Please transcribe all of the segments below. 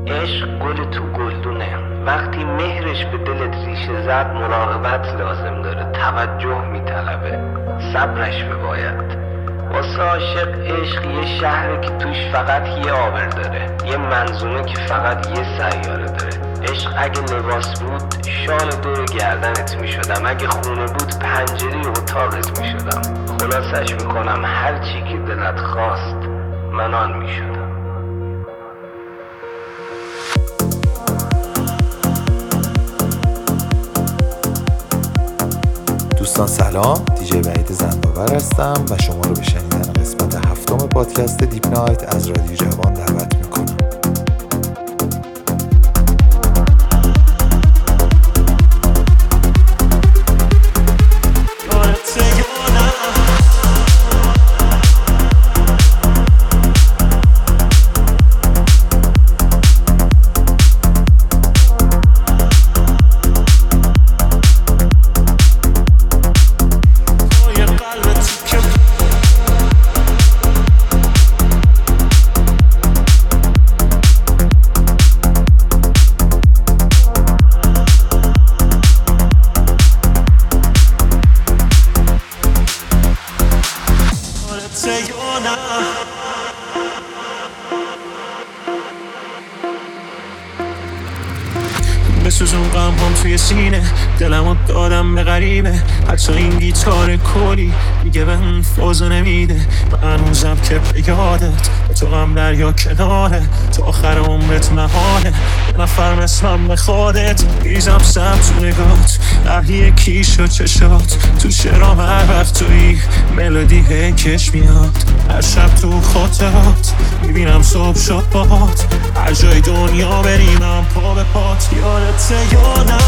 عشق گل تو گلدونه، وقتی مهرش به دلت ریشه زد مراقبت لازم داره، توجه میطلبه، صبرش بباید. واسه عاشق عشق یه شهره که توش فقط یه آبر داره، یه منظومه که فقط یه سیاره داره. عشق اگه لباس بود شال دور گردنت میشدم، اگه خونه بود پنجره اتاقت میشدم. خلاصش میکنم هر چی که دلت خواست من آن میشدم. دوستان سلام، دیجی وحید زنباور هستم و شما رو به شنیدن قسمت 7 پادکست دیپ نایت از رادیو جوان دعوت میکنم. بسوزون غم هم توی سینه، دلمو دادم به غریبه. حتی این گیتار کلی میگه به اون فازو نمیده. من هنوزم که به یادت به تو غم دریا کناره، تو آخر عمرت محاله یه نفر مثلم به خودت. ریزم سم تو نگات، اهلی کیش و چشات، تو شرام هر وقت توی ملودی هکش میاد. هر شب تو خاطرات میبینم صبح شد باهات، هر جای دنیا بریمم پا به پات. یادته یا نه؟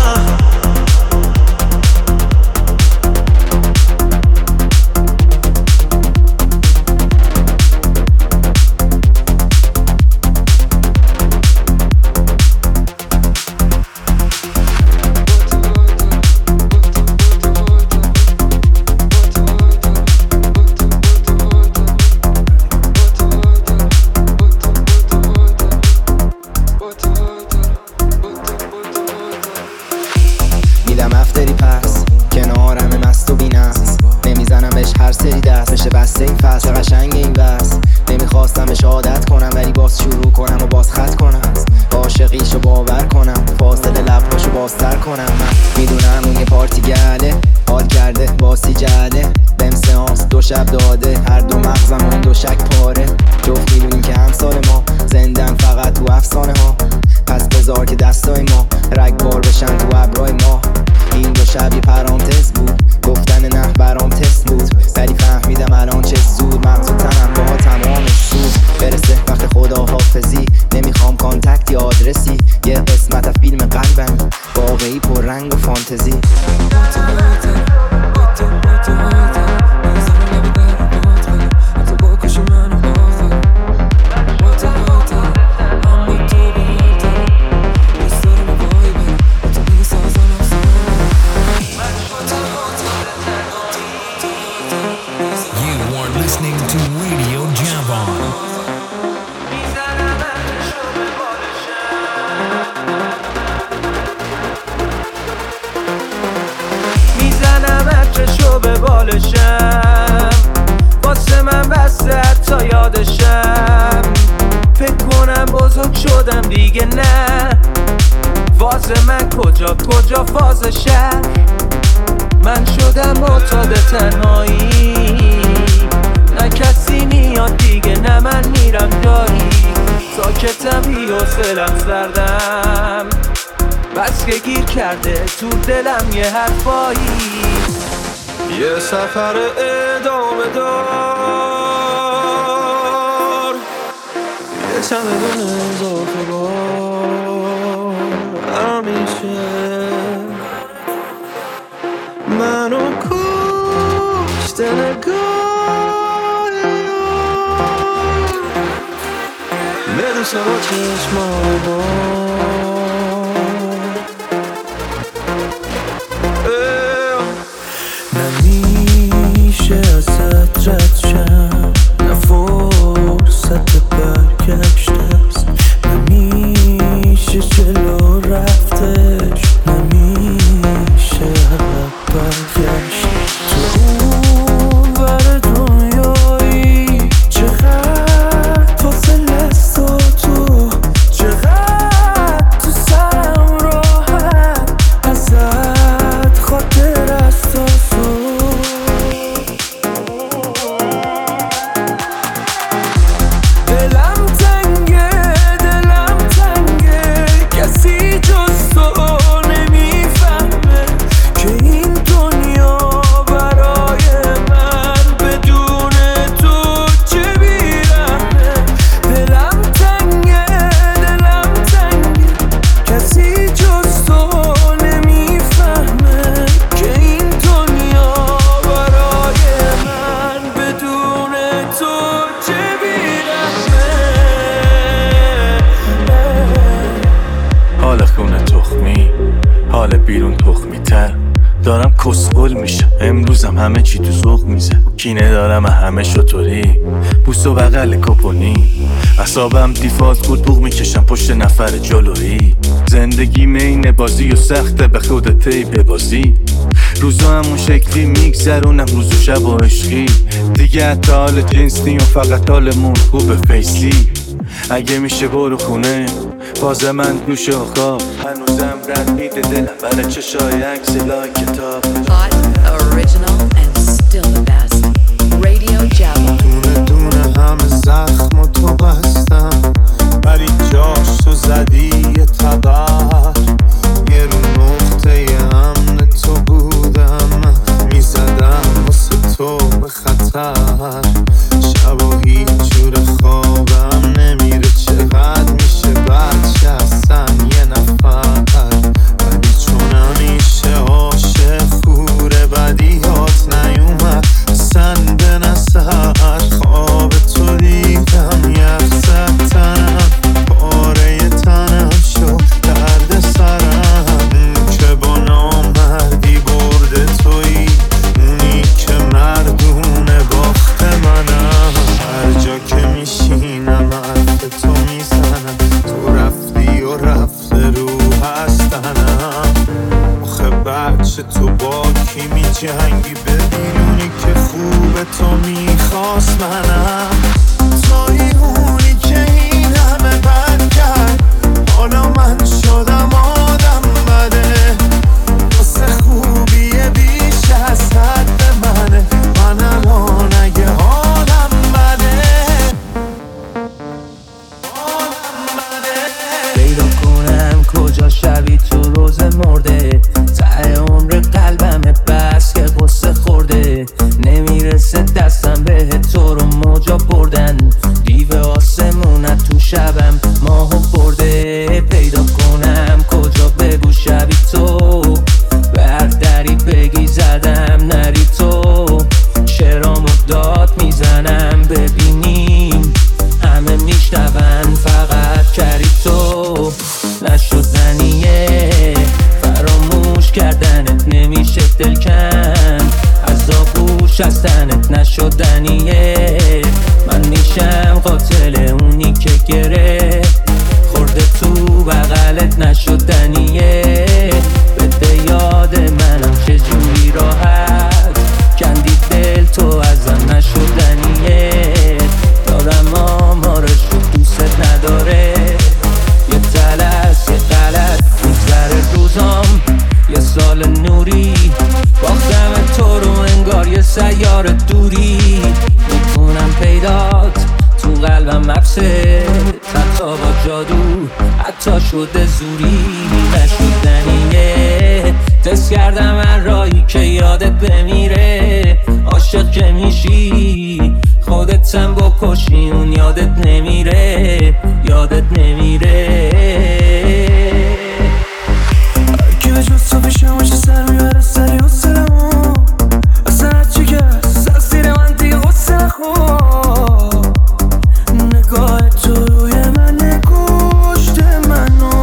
میدم افتری پس کنارم مست و بینست، نمیزنم بهش هر سری دست بشه بسته این فصل. قشنگ این بس نمیخواستم بهش عادت کنم، ولی باز شروع کنم و باز خط کنم. عاشقیشو باور کنم، فاصله لبهاشو بازتر کنم. من میدونم اون یه پارتی گله، حال کرده باسی جله. بهم سانس 2 شب داده، هر دو مغزم و این 2 شک پاره. جفت میدونیم که همسال ما زندن فقط تو افسانه ها. پس بذار که دستای ما رگبار بشن تو ابرای ما. این 2 شب یه پرانتز بود، گفتن نه برام تست بود، ولی فهمیدم الان چه زود. مغز و تنم با تمامش سود برسه وقت خداحافظی. نمیخوام کانتکت یا آدرسی، یه قسمت از فیلم قلبم واقعی پر رنگ و فانتزی. به بالشم واسه من بسته تا یادشم. فکر کنم بزرگ شدم دیگه، نه واسه من کجا فاز شهر. من شدم معتاد تنهایی، نه کسی میاد دیگه، نه من میرم جایی. ساکتم بی حوصله‌ام سردم، بس که گیر کرده تو دلم یه حرفایی. یه سفر ادامه دار، یه چمدون اضافه بار. همیشه منو کشته نگاه بدوسه با چشمای بار. نمیشه ازت رد شم، نه فرصت برگشت است. نمیشه جلو رفتش نمیشه عقب برگشت. تو اون ور دنیایی چقدر فاصله است و تو چقدر تو سرم راحت ازت خاطر است و دلم تنگه کسی جز تو نمیفهمه که این دنیا برای من بدون تو چه بیرحمه. دلم تنگه کسی جز تو نمیفهمه که این دنیا برای من بدون تو چه بیرحمه. حال خونه تخمی، حال بیرون تخمی تر. دارم کسخل میشم امروزم همه چی تو ذوق میزه. کینه دارم همه شطوری بوس و بغل کپونی. اعصابم دیفالت بود بوق میکشم پشت نفر جلویی. زندگی مین بازی و سخته به خودت ببازی. روزا همون شکلی میگذرونم روز و شب و عشقی. دیگه حتی حال جنس نیم فقط حالمون خوبه فیسلی. اگه میشه برو خونه باز من گوش و خواب. هنوزم رد میده دلم برای چشای عکس لای کتاب. Hot, original and still the best. Radio Java. دونه همه زخم و تو بستم ولی جاش تو زدی یه تبر. یه رو نقطه امن تو بودم میزدم واسه تو به خطر. شب و هیچ جور خوابم نمیره چقدر میشه بچه هستن یه نفر. ولی چون همیشه عاشق خوره بدیهات نیومد سن به نظر. خواب تو دیدم یخ زد تنم پاره تنم شد درد سرم. که با نامردی برده تویی اونی که مردونه باخت منم. هر جا که میشینم حرف تو میزنم تو رفتی و رفته رو هستنم. آخه بچه تو با کی میجنگی بدونی که خوبه تو میخواست منم. توی اونی که این همه بد کرد حالا من شدم آدم بده. واسه خوبیه بیش از حد منه من الان اگه حالم بده. پیدا کنم کجا شبی تو روز مرده. ته عمر قلبمه بس که قصه خورده. نمیرسه دستم به تو رو موجا بردن. دیو آسمونت تو شبم ماهو برده. پیدا کنم کجا بگو شبی تو بردری بگی زدم نری تو. شعرامو داد میزنم ببینیم همه میشنون فقط کری تو. نشدنیه فراموش کردنت نمیشه دل کن از آغوش از تنت. نشدنیه من میشم قاتل اونی که گره خورده تو بغلت. نشدنیه بده یاد منم چجوری راحت کندی دل تو ازم. نشدنیه دارم آمارشو دوست نداره. یه تلس یه غلط میگذره روزام یه سال نوری. باختم تو رو انگار یه سیار دوری. میکنم پیدات تو قلبم حبسه حتی با جادو حتی شده زوری. نشدنیه تست کردم هر راهی که یادت بمیره. عاشق که میشی خودتم بکشی اون یادت نمیره یادت نمیره. که به جز تو بشم باشه سر میبره سری و سرمو. اصلا هرچی که سر زیر من دیگه غصه نخور. نگاه تو روی من نگوشته منو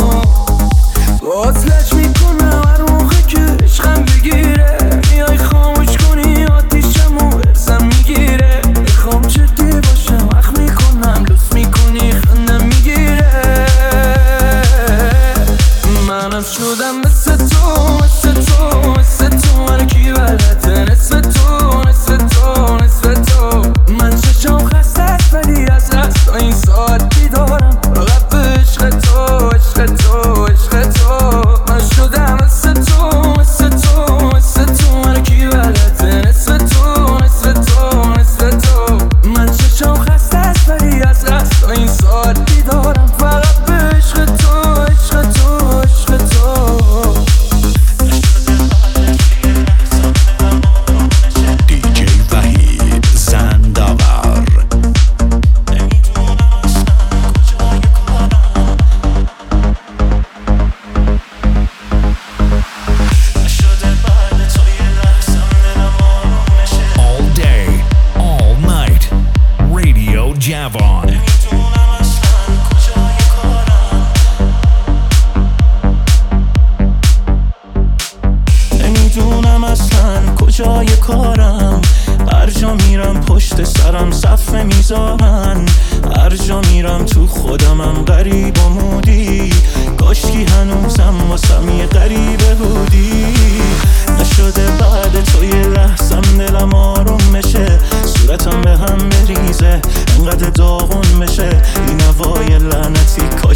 بازلج میکنم هر موقع که عشقم بگیره. میای خاموش کنی آتیشمو ارزم میگیره. میخوام جدی باشم وقت میکنم لطف میکنی خندم میگیره.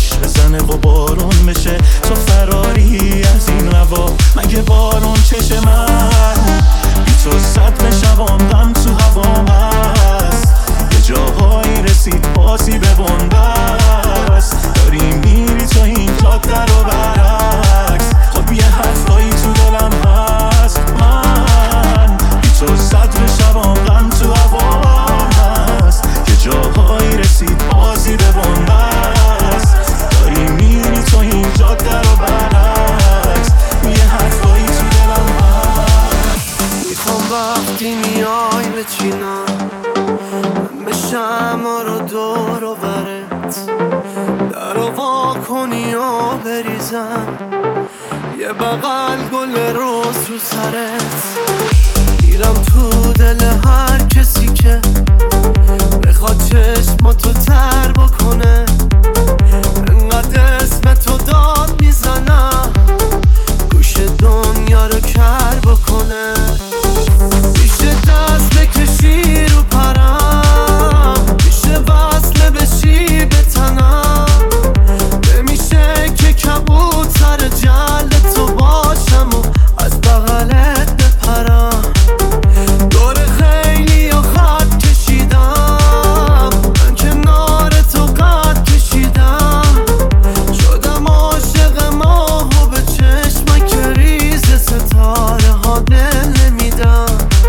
خوش بزنه و بارون بشه، تو فراری از این هوا مگه بارون چشه من بی تو سطح شبام غم تو هوام هست، یه جاهایی رسید بازی به بنبست، داری میری تو این جاده رو برعکس، خب یه حرفایی تو دلم هست، من بی تو سطح شبام غم تو هوام هست، یه جاهایی رسید بازی به بنبست، داری میری تو این جاده رو برعکس، یه حرفایی تو دلم هست. میخوام وقتی میای بچینم من بشم رو دور و برت، در رو وا کنی و بریزم یه بغل گل روز رو سرت، میرم تو دل هر کسی که بخواد چشماتو تر بکنه، انقدر اسم تو داد میزنم گوش دنیا رو کر بکنه، میشه دست بکشی رو پرم، میشه وصله بشی به تنم، نمیشه که کبوتر جل تو باشم و از بغلت بپرم، دور خیلی و خط کشیدم من کنار تو قد کشیدم، شدم عاشق ماه و به چشمک ریز ستاره ها دل نمیدم.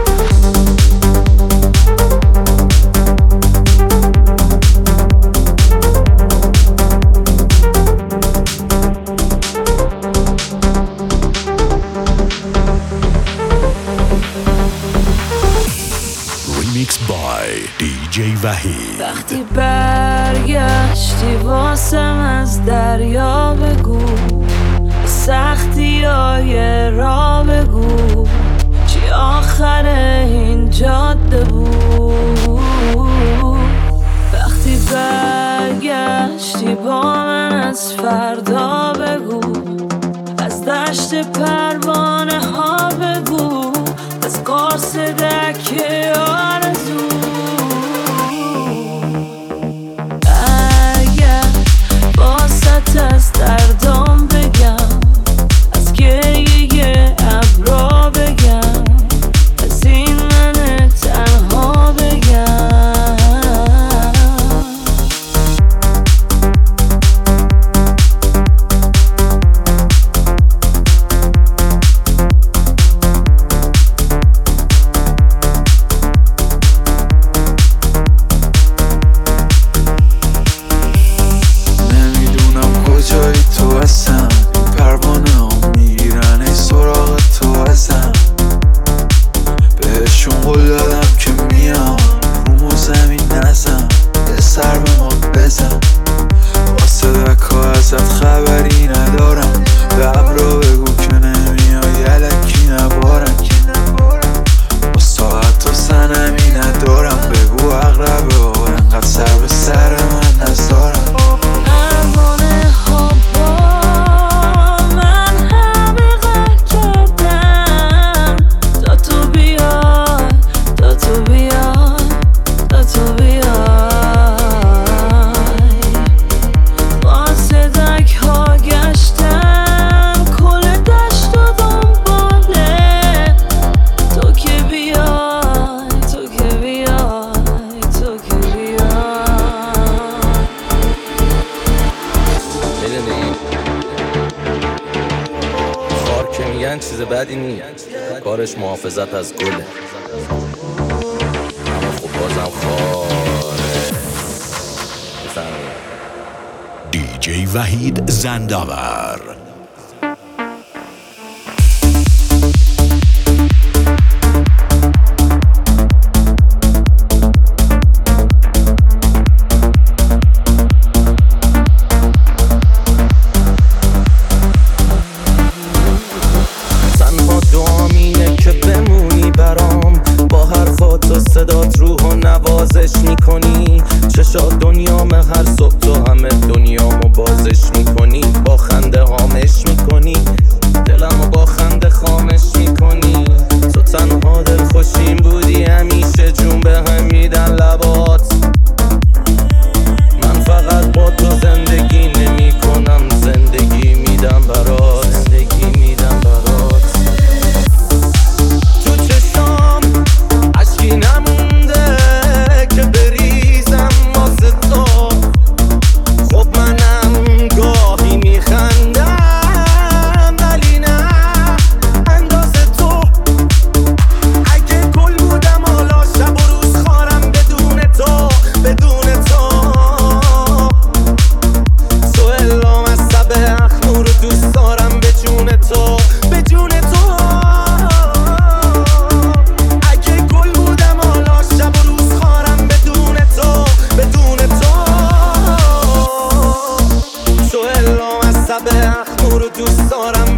Remix by DJ وحید. وقتی برگشتی واسم از دریا بگو، سختی های را بگو، چی آخر این جاده بود. وقتی برگشتی با من از فردا بگو، از دشت پروانه ها بگو، از قرص دکه آرزو. باست از دردام بگم، از گریه ابرا بگم، از این من تنها بگم. چیز بدی نیست، کارش محافظت از گله، اما خب بازم خاره. دیجی وحید زنداور. صدات روح و نوازش میکنی، چشات دنیام هر صبح تو همه دنیامو بازش میکنی، با خنده هام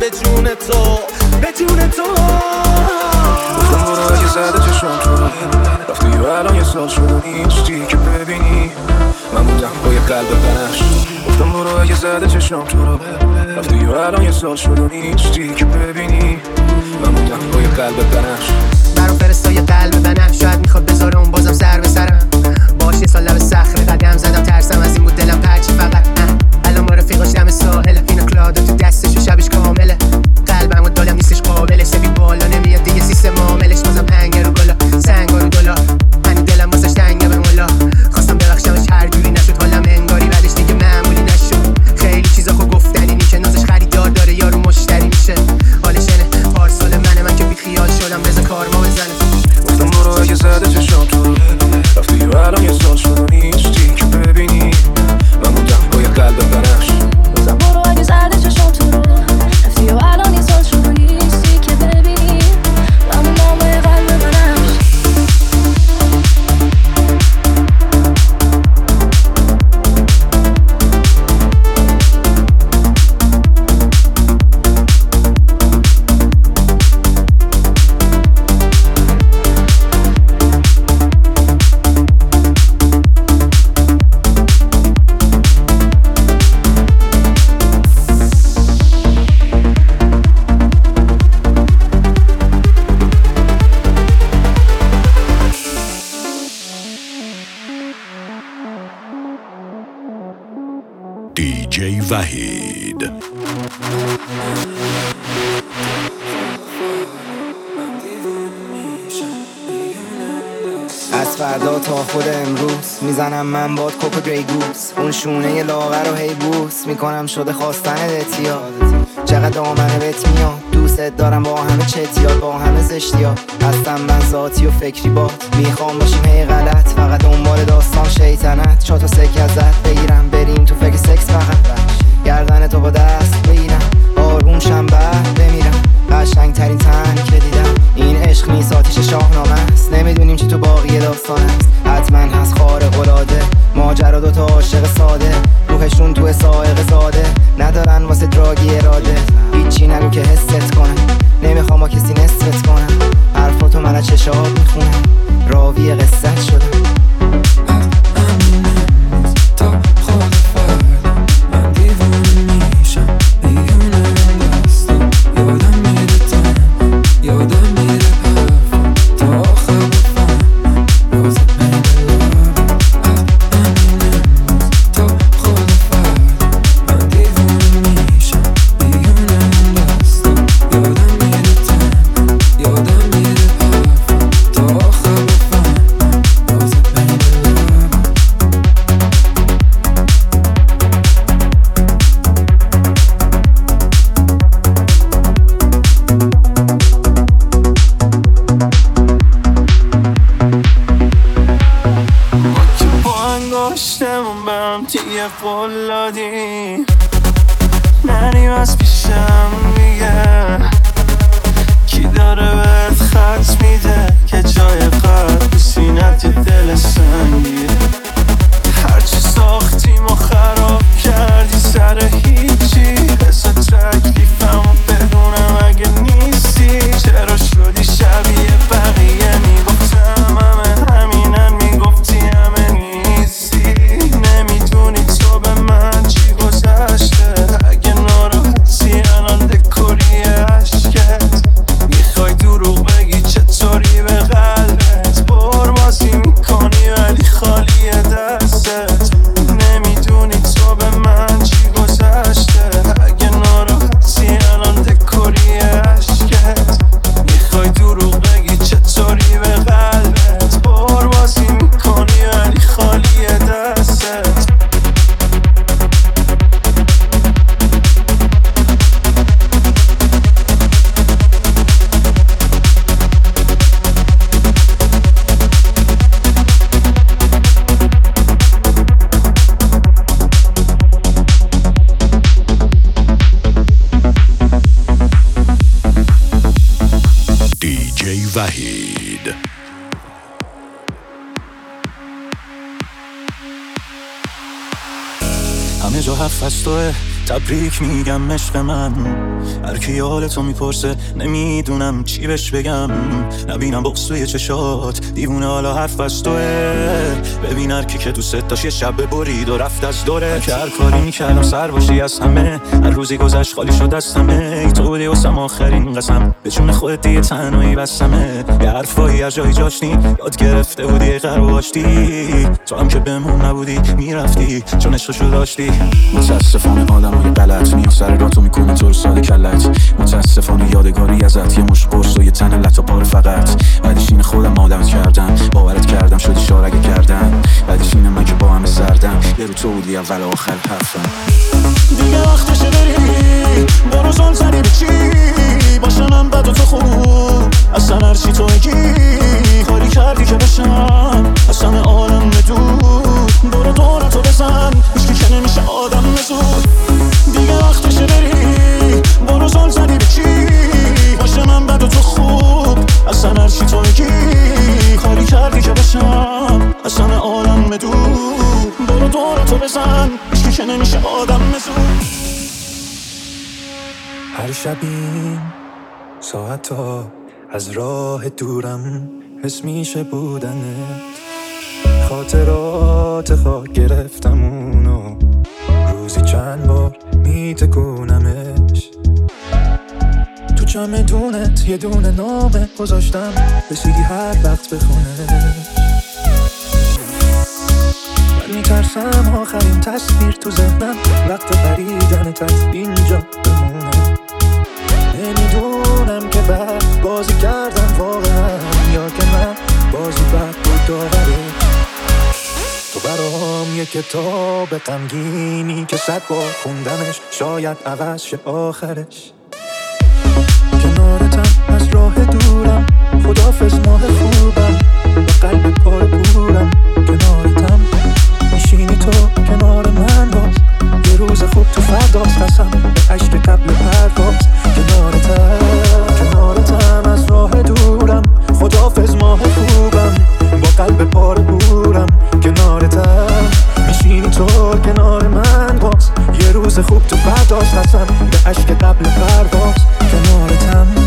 به جون تو به جون تو. گفتم برو اگه زده چشم تو رفتی و الان یه سال شد نیستی که ببینی من بودم با یه قلب بنفش. گفتم برو اگه زده چشم تو رو رفتی و الان یه سال شد نیستی که ببینی من بودم با یه قلب بنفش. برام فرستا یه قلب بنفش شاید میخواد بذاره اون بازم سر به سرم باش یه سال لب صخره قدم زدم ترسم از این بود دلم پرچی فقط الان ما رفیقاش دم ساحل پینا کلادو تو دستش و شبش کامله قلبم و دلم نیستش قابلش سفید بالا نمیاد دیگه سیستم عاملش بازم هنگر و گلا سنگار و دلا هنو دلم واسش تنگه به مولا خواستم ببخشمش هر جوری نشد حالم انگاری بعدش دیگه معمولی نشد خیلی چیزا خو گفتنی میشه نازش خریدار داره یارو مشتری میشه حالش اینه پارسال من که بی خیال شدم بذار کارما بزنه. گفتم برو اگه زده چشم تو رفتی و الان یه سال شد و نیستی که ببینی من بودم با یه قلب بنفش. گفتم برو اگه زده چشم تو رو رفتی و الان یه سال شد و نیستی که ببینی من بودم با یه قلب بنفش. DJ وحید. از فردا تا خود امروز میزنم من باد کوپ گری گوز اون شونه لاغر و هی بوس میکنم شده خواستن دتیا چقدر دامنه بهت میاد دوست دارم با همه چتیات با همه زشتیات هستم من ذاتی و فکری باد میخوام باشیم هی غلط فقط دنبال داستان شیطنت چا تا سکه ازت بگیرم بریم تو فکر سکس فقط گردن تو با دست بگیرم آروم شم بعد بمیرم قشنگ ترین تن که دیدم این عشق نیست آتیش شاهنامه است نمیدونیم چی تو باقی داستان است حتما هست خارق العاده ماجرا دوتا عاشق ساده روحشون تو سائق زاده ندارن واسه دراگی اراده هیچی نگو که حست کنم نمیخوام با کسی نصفت کنم حرفاتو من از چشات میخونم راوی قصت شدم. قلادی نریم از پیشم میگه کی داره بهت خط میده که جای خط تو سینت یه دل سنگیه هرچی ساختیم و خراب کردی سر هیچی حسا تکلیفم و بدونم اگه نیستی چرا شدی شبیه بقیه میگفتم همه همینن میگفتی همه نیستی نمیدونی تو به من چی گذشته اگه ناراحتی الان دکوری عشقت میخوای دروغ بگی چطوری به قلبت بربازی میکنی ولی خالی دستت نمیدونی تو به من چی گذشته اگه ناراحتی الان دکوری عشقت میخوای دروغ بگی چطوری به قلبت بربازی میکنی ولی خالی دستت. DJ وحید. همه جا حرف از توه تبریک میگم عشق من. هر کی حالتو میپرسه نمیدونم چی بهش بگم. نبینم بغض توی چشات دیوونه حالا حرف از توه. ببین هر کی که دوست داشت یه شب برید و رفت از دوره. که هر کاری میکردم سر باشی از همه. هر روزی گذشت خالی شد دستمه. ای تو بودی واسم آخرین قسم. به جون خودت دیگه تنهایی بستمه. یه حرفایی از جایی جاشتی یاد گرفته بودی قرب باشتی. تو هم که بهمون نبودی میرفتی چون عشقشو داشتی. متاسفانه آدمای غلط میان سر راتو میکنه تو رو ساده کلت. متاسفانه یادگاری ازت یه مش قرص و یه تن لطا پاره فقط. بعدش اینه خودم آدمت کردم باورت کردم شدی شارگه کردم. بعدش اینه من که با همه سردم یه رو تو بودی اول آخر حرفم. دیگه وقتشه بری برو زل زنی به چی باشه من بد و تو خوب. اصلا هرچی تو اگی کاری کردی که بشم اصلا عالم بدود. برو دورتو بزن هیچکی که نمیشه آدم زود. دیگه وقتشه بری برو زل زنی به چی باشه من بد و تو خوب. اصلا هرچی تو اگی کاری کردی که بشم اصلا عالم بدود. برو دورتو بزن هیچکی که نمیشه آدم زود. هر شبی ساعتا از راه دورم حس میشه بودنت. خاطرات خاک گرفتم اونو روزی چند بار میتکونمش. تو چمدونت یه دونه نامه گذاشتم رسیدی هر وقت بخونش. من میترسم آخرین تصویر تو ذهنم وقت پریدنت از اینجا بمونه. نمیدونم که بعد بازی کردم واقعا یا که من بازی بد بود داوره. تو برام یه کتاب غمگینی که 100 بار خوندمش شاید عوض شه آخرش. کنارتم از راه دورم خدافظ ماه خوبم با قلب پر پورم. کنارتم میشینی تو کنار من باز یه روز خوب تو فرداست قسم به عشق قبل پرواز. کنارتم از راه دورم خدافظ ماه خوبم با قلب پر پورم. کنارتم میشینی تو کنار من باز یه روز خوب تو فرداست قسم به عشق قبل پرواز. کنارتم